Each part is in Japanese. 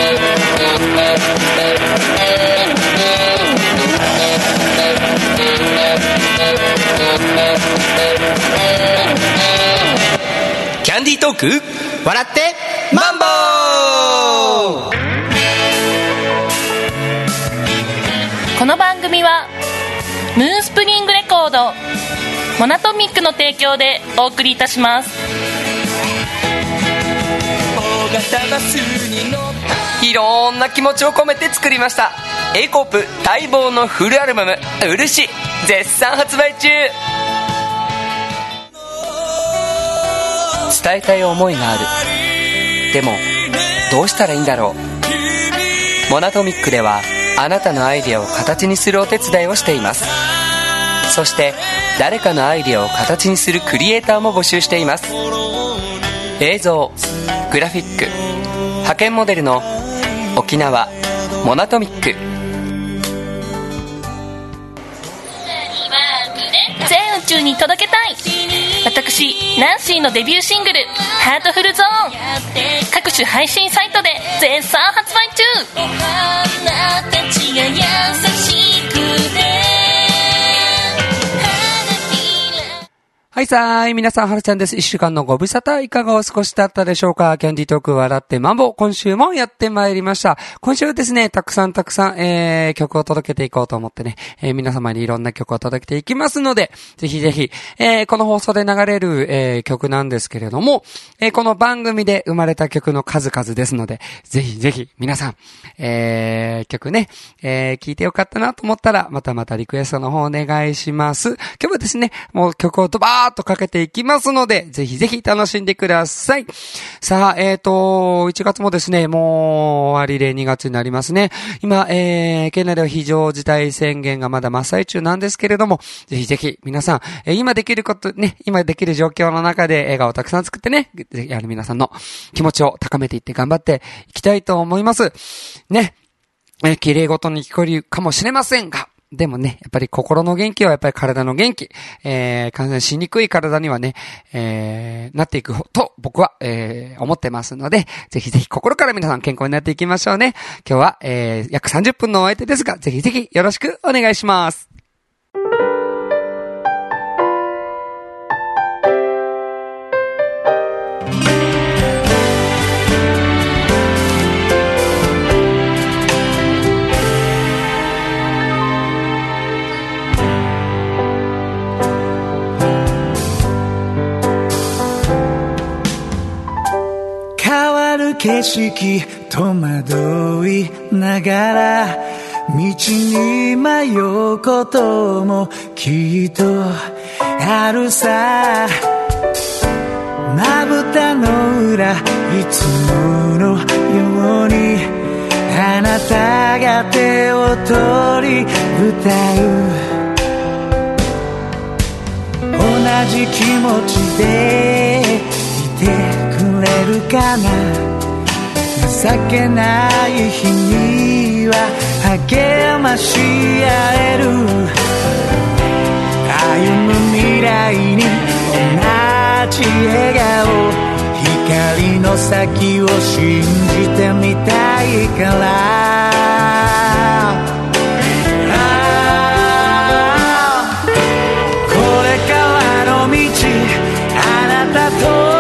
キャンディートーク笑ってマンボウ。 この番組はムーンスプリングレコードモナトミックの提供でお送りいたします。 いろんな気持ちを込めて作りました A コープ待望のフルアルバム漆絶賛発売中。伝えたい思いがある。でもどうしたらいいんだろう。モナトミックではあなたのアイデアを形にするお手伝いをしています。そして誰かのアイデアを形にするクリエイターも募集しています。映像、グラフィック、派遣モデルの沖縄モナトミック。 全宇宙に届けたい。私ナンシーのデビューシングルハートフルゾーン各種配信サイトで絶賛発売中。お花たちが優しくてはいさーい、皆さん、はるちゃんです。一週間のご無沙汰いかがお過ごしだったでしょうか。キャンディートーク笑ってマンボウ、今週もやってまいりました。今週はですね、たくさん、曲を届けていこうと思ってね、皆様にいろんな曲を届けていきますので、ぜひぜひ、この放送で流れる、曲なんですけれども、この番組で生まれた曲の数々ですので、ぜひぜひ皆さん、曲ね、聴いてよかったなと思ったら、またリクエストの方お願いします。今日はですね、もう曲をバーっとかけていきますので、ぜひぜひ楽しんでください。さあ、1月もですね、もう終わりで2月になりますね。今、県内では非常事態宣言がまだ真っ最中なんですけれども、ぜひぜひ皆さん、今できることね、今できる状況の中で笑顔をたくさん作ってね、ぜひ皆さんの気持ちを高めていって頑張っていきたいと思います。ね、綺麗事に聞こえるかもしれませんが、でもね、やっぱり心の元気はやっぱり体の元気。感染しにくい体にはね、なっていくと僕は、思ってますので、ぜひぜひ心から皆さん健康になっていきましょうね。今日は、約30分のお相手ですが、ぜひぜひよろしくお願いします。 景色戸惑いながら道に迷うこともきっとあるさ。まぶたの裏いつものようにあなたが手を取り歌う。同じ気持ちでいてくれるかな。情けない日には励まし合える。歩む未来に同じ笑顔、光の先を信じてみたいから。これからの道あなたと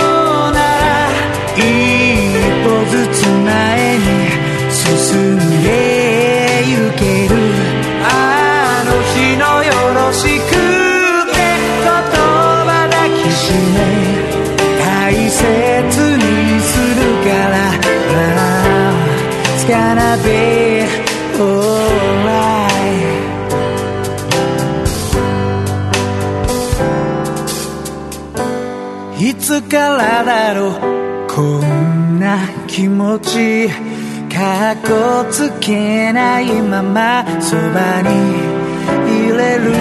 ずつ前に進んでゆける。あの日のよろしくって言葉抱きしめ大切にするから。It's gonna be alright。 いつからだろうこんな気持ち、かっこつけないままそばにいれる。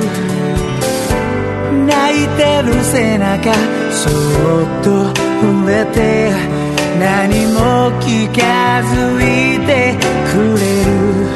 泣いてる背中そっと触れて何も聞かずいてくれる。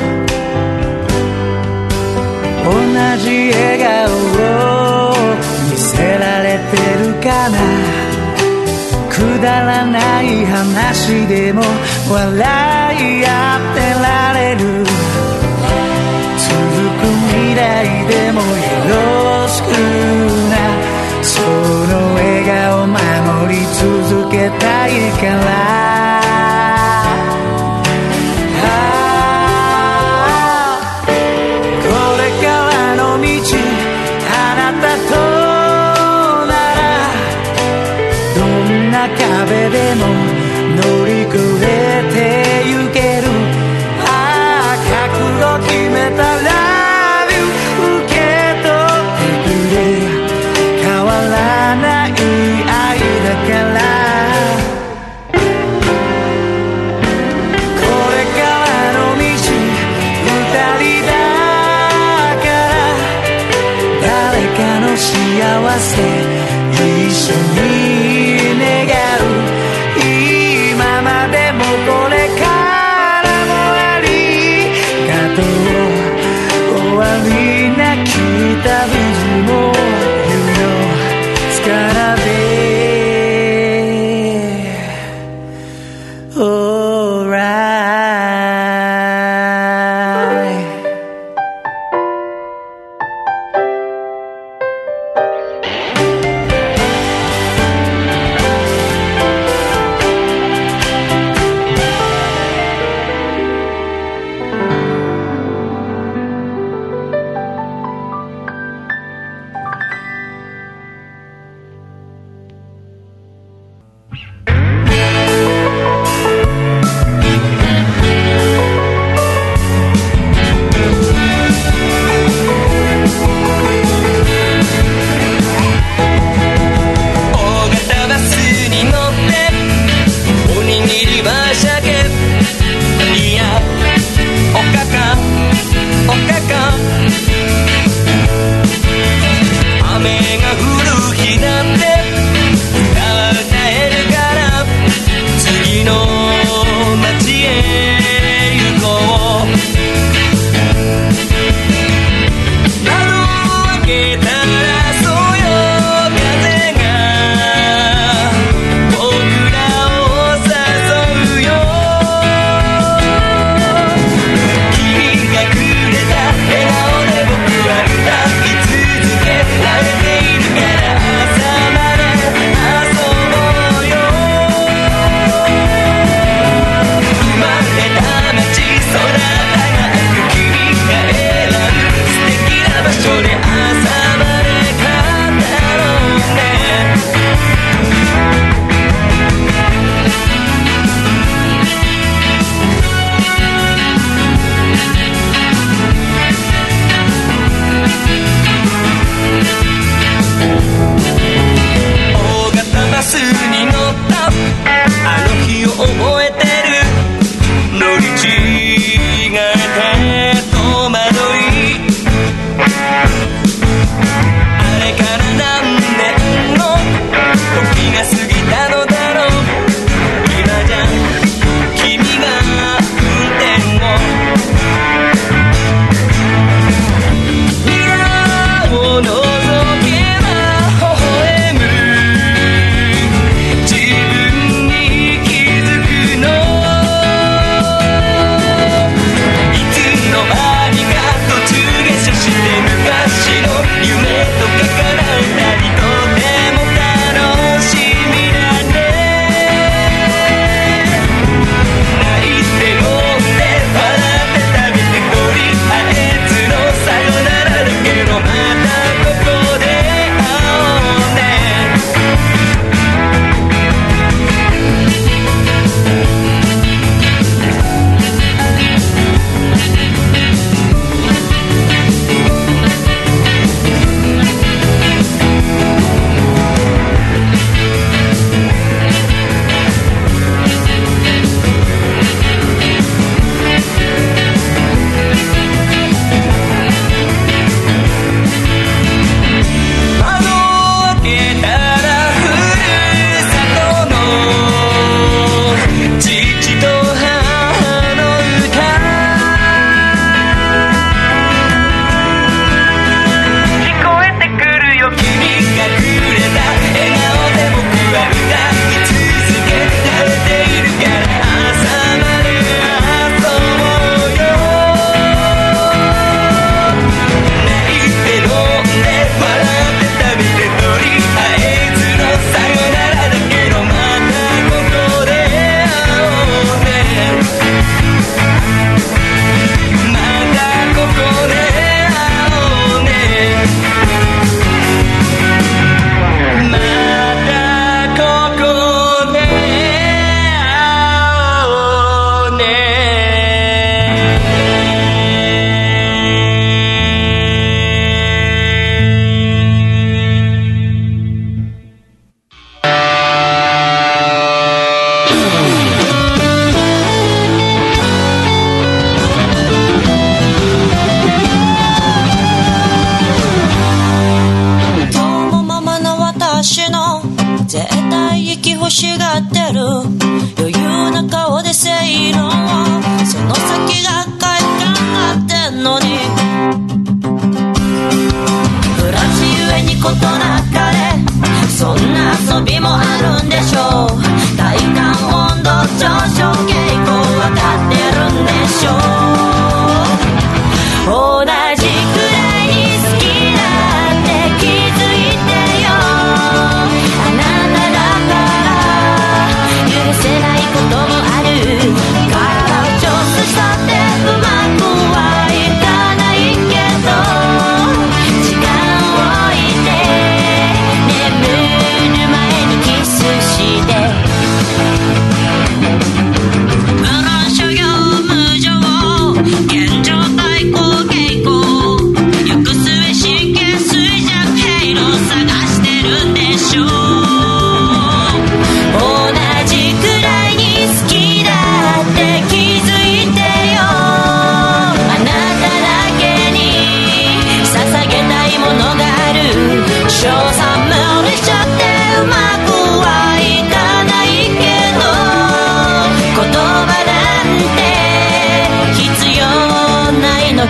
同じ笑顔を見せられてるかな。くだらない話しでも笑い合ってられる、続く未来でもよろしくな、その笑顔守り続けたいから、壁でも乗り越えてゆける、ああ覚悟決めたら受け取ってくれ、変わらない愛だから、これからの道二人だから、誰かの幸せ一緒に願う、今までもこれからもありがとう、終わりなき旅路も夢の力で Alright。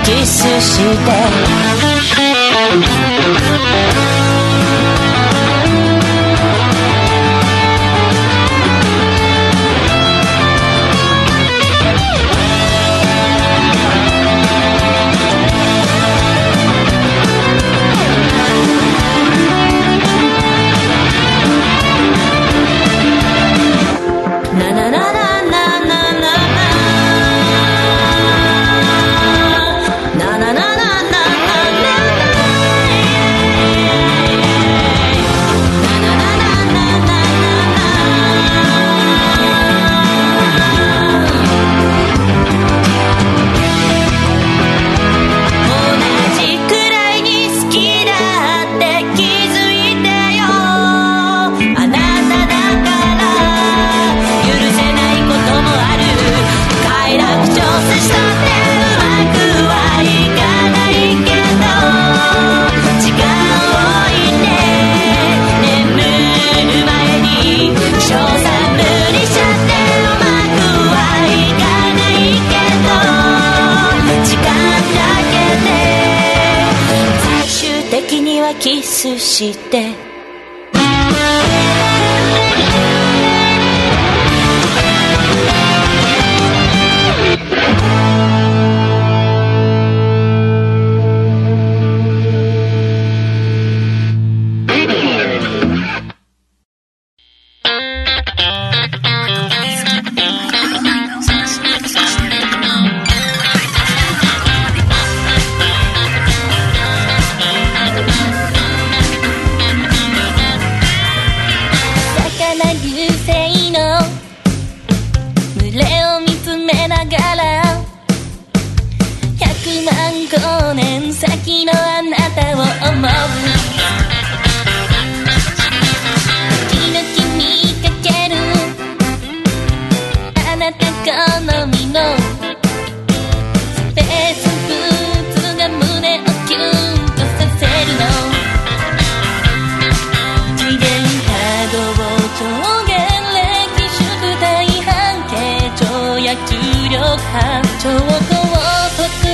キスしてキスして5年先のあなたを思う時々見かけるあなた好みのスペースブーツが胸をキュンとさせるの次元波動超弦歴縮体半径超や重力波超高速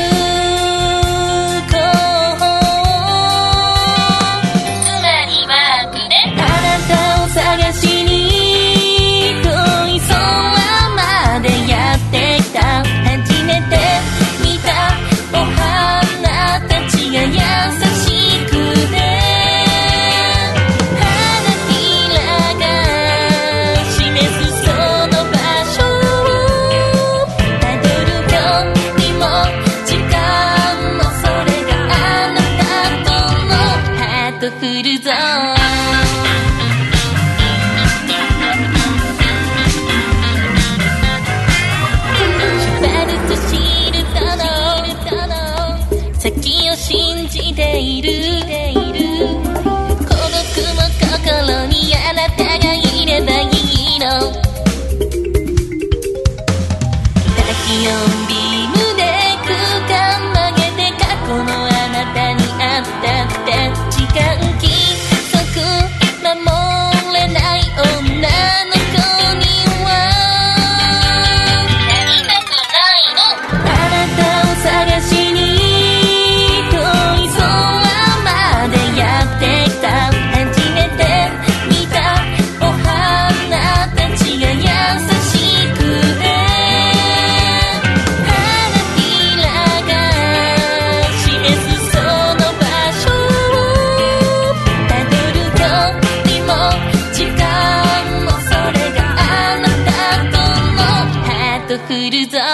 先を信じている孤独も心にあなたがいればいいのタキオンビームで空間曲げて過去のあなたに会ったって時間規則守れない女の子にはなりたくないのあなたを探しに来るぞ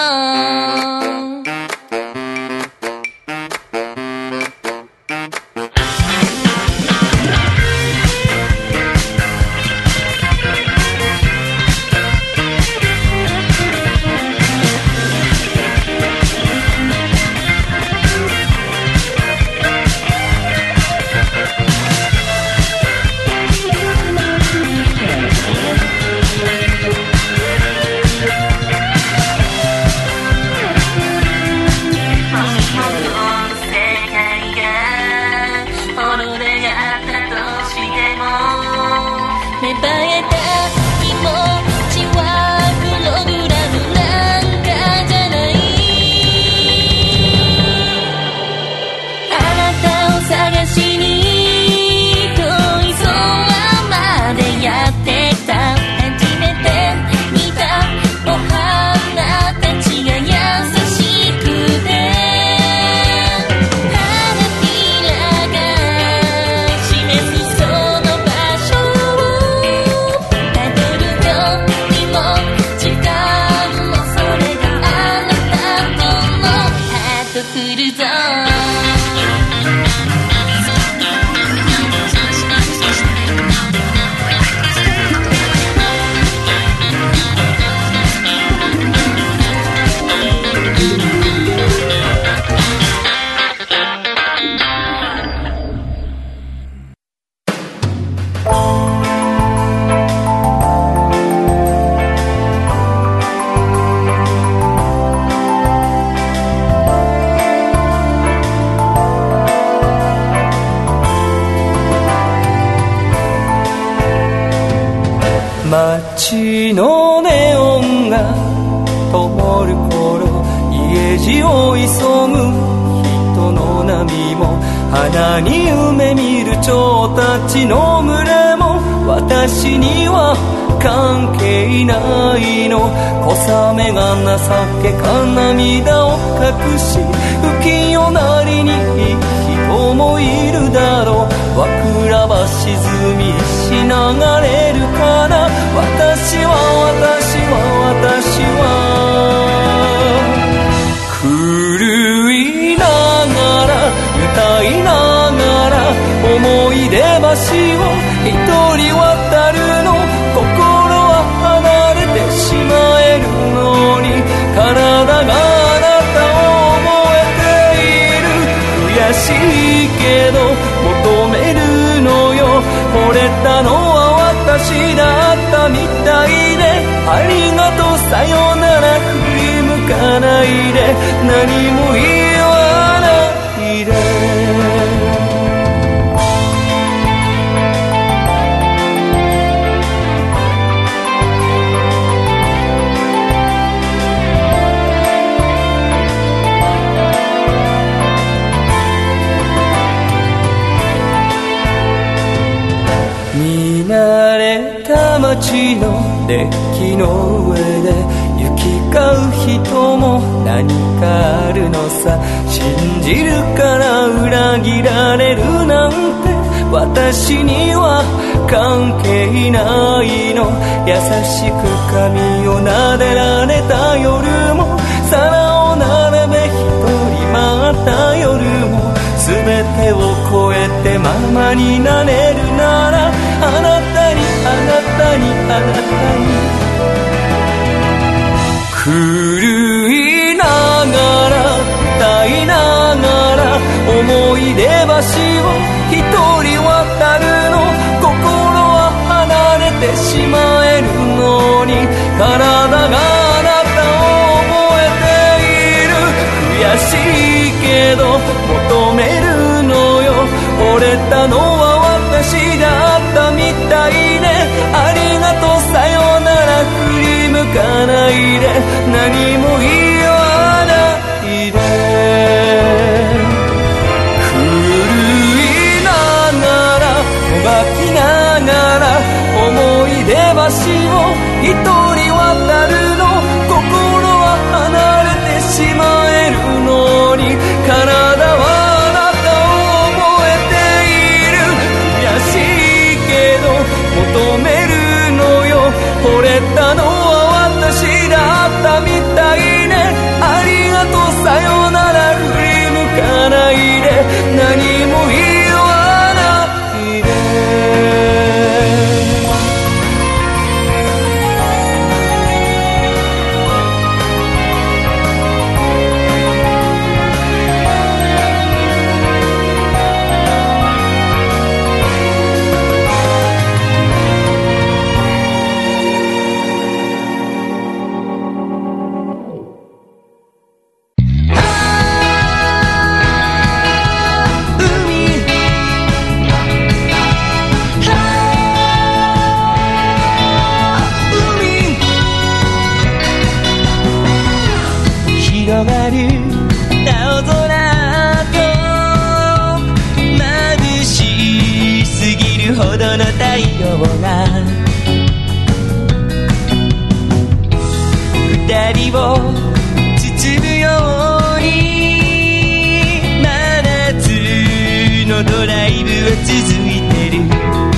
街のネオンが灯る頃、家路を急ぐ人の波も、花に夢見る蝶たちの群れも私には関係ないの。小雨が情けか涙を隠し、浮世なりに人もいるだろう。和倉橋沈み石流れるかな。私は狂いながら歌いながら、思い出橋を一人渡るの。心は離れてしまえるのに、体があなたを覚えている。悔しいけど求めるのよ。惚れたのは私だったみたいで、ありがとうさよなら振り向かないで、何も言わないで。見慣れた街のデッキの上で行き交う人も何かあるのさ。信じるから裏切られるなんて私には関係ないの。優しく髪を撫でられた夜も、皿を並べ一人待った夜も、全てを超えてママになれるなら、あなたに狂いながら歌いながら、思い出橋を一人渡るの。心は離れてしまえるのに、体があなたを覚えている。悔しいけど求めるのよ。惚れたのは私だったみたいで、ありがとうさよなら振り向かないで、何も言わないで。狂いながらもがきながら、思い出橋を一人渡るの。心は離れてしまえるのに、体はあなたを覚えている。悔しいけど求めるのよ。惚れたのは私だったみたいね。ありがとうさよなら振り向かないで、何も言わないで。広がる青空と眩しすぎるほどの太陽が二人を包むように、真夏のドライブは続いてる。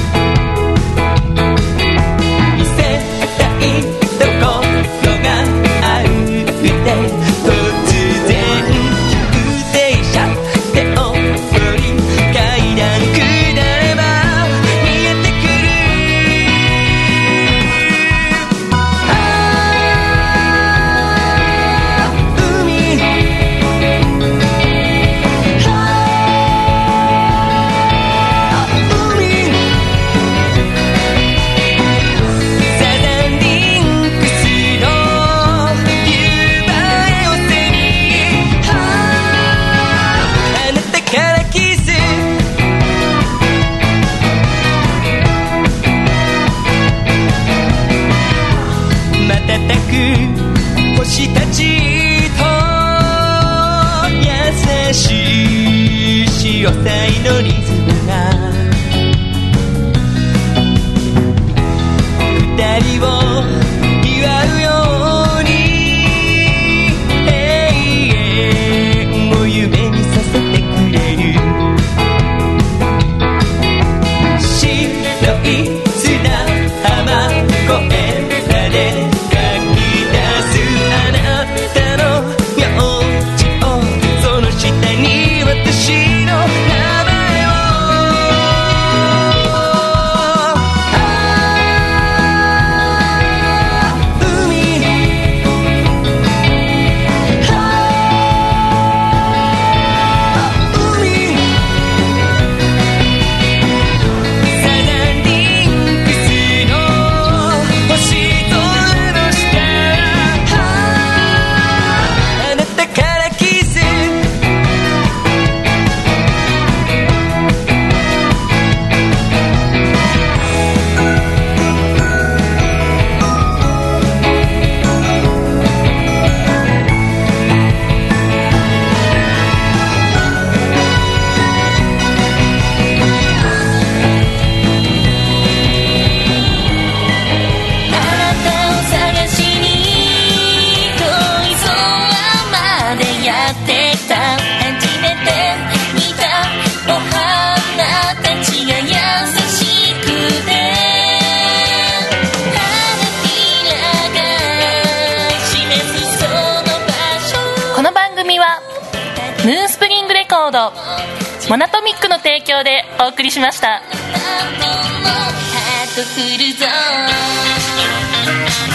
見せたいところがあるって海ってた初めて見たお花たちが優しくて花びらが示すその場所。 この番組はムーンスプリングレコードモナトミックの提供でお送りしました。 ハートフルゾーン